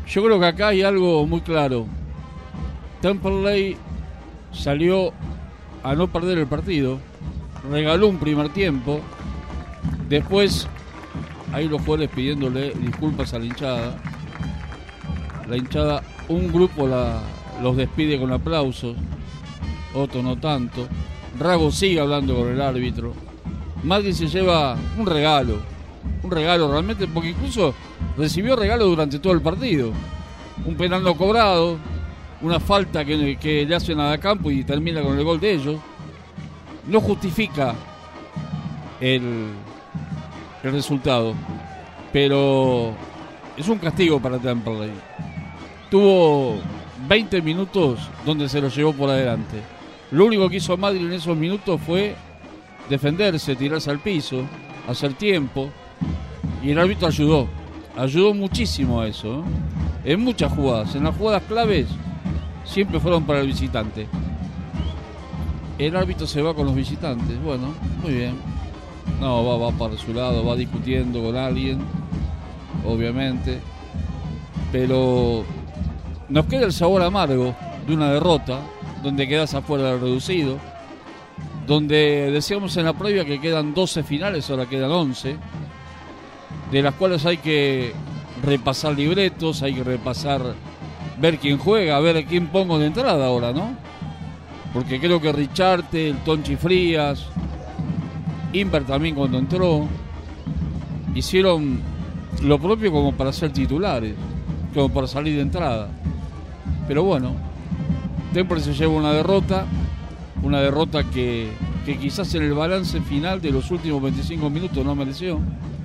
Yo creo que acá hay algo muy claro. Temperley salió a no perder el partido, regaló un primer tiempo, después ahí los jugadores pidiéndole disculpas a la hinchada. La hinchada, un grupo los despide con aplausos, otro no tanto. Rago sigue hablando con el árbitro. Madrid se lleva un regalo realmente, porque incluso recibió regalo durante todo el partido. Un penal no cobrado, una falta que le hacen a Campo y termina con el gol de ellos. No justifica el resultado, pero es un castigo para Temperley. Tuvo 20 minutos donde se lo llevó por adelante. Lo único que hizo Madrid en esos minutos fue defenderse, tirarse al piso, hacer tiempo, y el árbitro ayudó muchísimo a eso, ¿eh? En muchas jugadas, en las jugadas claves siempre fueron para el visitante. El árbitro se va con los visitantes, bueno, muy bien. No, va para su lado, va discutiendo con alguien, obviamente, pero nos queda el sabor amargo de una derrota, donde quedas afuera del reducido, donde decíamos en la previa que quedan 12 finales, ahora quedan 11, de las cuales hay que repasar libretos, hay que repasar, ver quién juega, ver quién pongo de entrada ahora, ¿no? Porque creo que Richarte, el Tonchi Frías, Inver también cuando entró, hicieron lo propio como para ser titulares, como para salir de entrada. Pero bueno, Temple se lleva una derrota que quizás en el balance final de los últimos 25 minutos no mereció,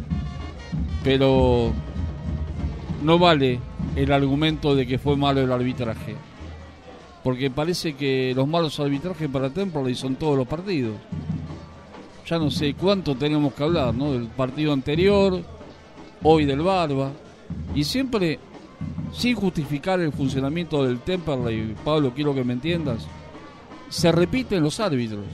pero no vale el argumento de que fue malo el arbitraje, porque parece que los malos arbitrajes para Temple son todos los partidos. Ya no sé cuánto tenemos que hablar, ¿no? Del partido anterior, hoy del Barba, y siempre sin justificar el funcionamiento del Temperley. Pablo, quiero que me entiendas, se repiten los árbitros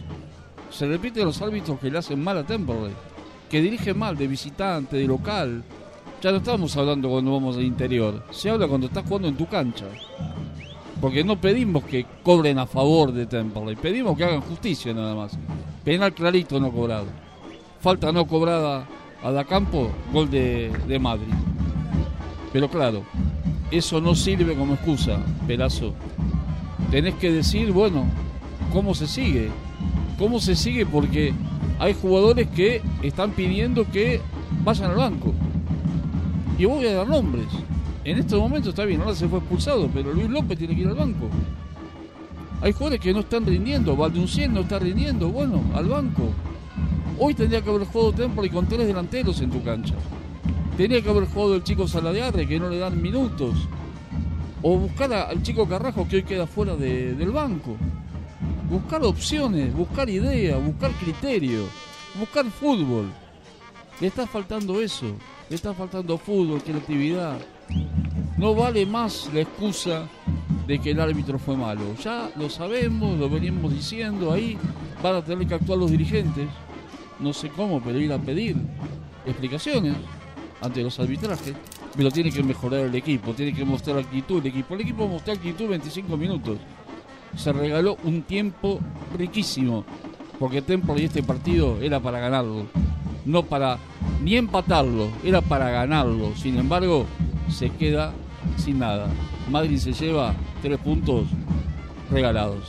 que le hacen mal a Temperley, que dirigen mal de visitante, de local. Ya no estamos hablando cuando vamos al interior, se habla cuando estás jugando en tu cancha, porque no pedimos que cobren a favor de Temperley, pedimos que hagan justicia nada más. Penal clarito no cobrado, falta no cobrada a Da Campo, gol de Madrid. Pero claro, eso no sirve como excusa, Pelazo. Tenés que decir, bueno, ¿cómo se sigue? ¿Cómo se sigue? Porque hay jugadores que están pidiendo que vayan al banco. Y voy a dar nombres. En este momento está bien, ahora se fue expulsado, pero Luis López tiene que ir al banco. Hay jugadores que no están rindiendo, Valduncien no está rindiendo, bueno, al banco. Hoy tendría que haber jugado Temperley con 3 delanteros en tu cancha. Tenía que haber jugado el chico Saladiarre, que no le dan minutos. O buscar al chico Carrasco, que hoy queda fuera del banco. Buscar opciones, buscar ideas, buscar criterio, buscar fútbol. Le está faltando eso, le está faltando fútbol, creatividad. No vale más la excusa de que el árbitro fue malo. Ya lo sabemos, lo venimos diciendo, ahí van a tener que actuar los dirigentes. No sé cómo, pero ir a pedir explicaciones ante los arbitrajes. Pero tiene que mejorar el equipo, tiene que mostrar actitud el equipo. El equipo mostró actitud 25 minutos. Se regaló un tiempo riquísimo, porque Temple y este partido era para ganarlo, no para ni empatarlo, era para ganarlo. Sin embargo, se queda sin nada. Madrid se lleva 3 puntos regalados.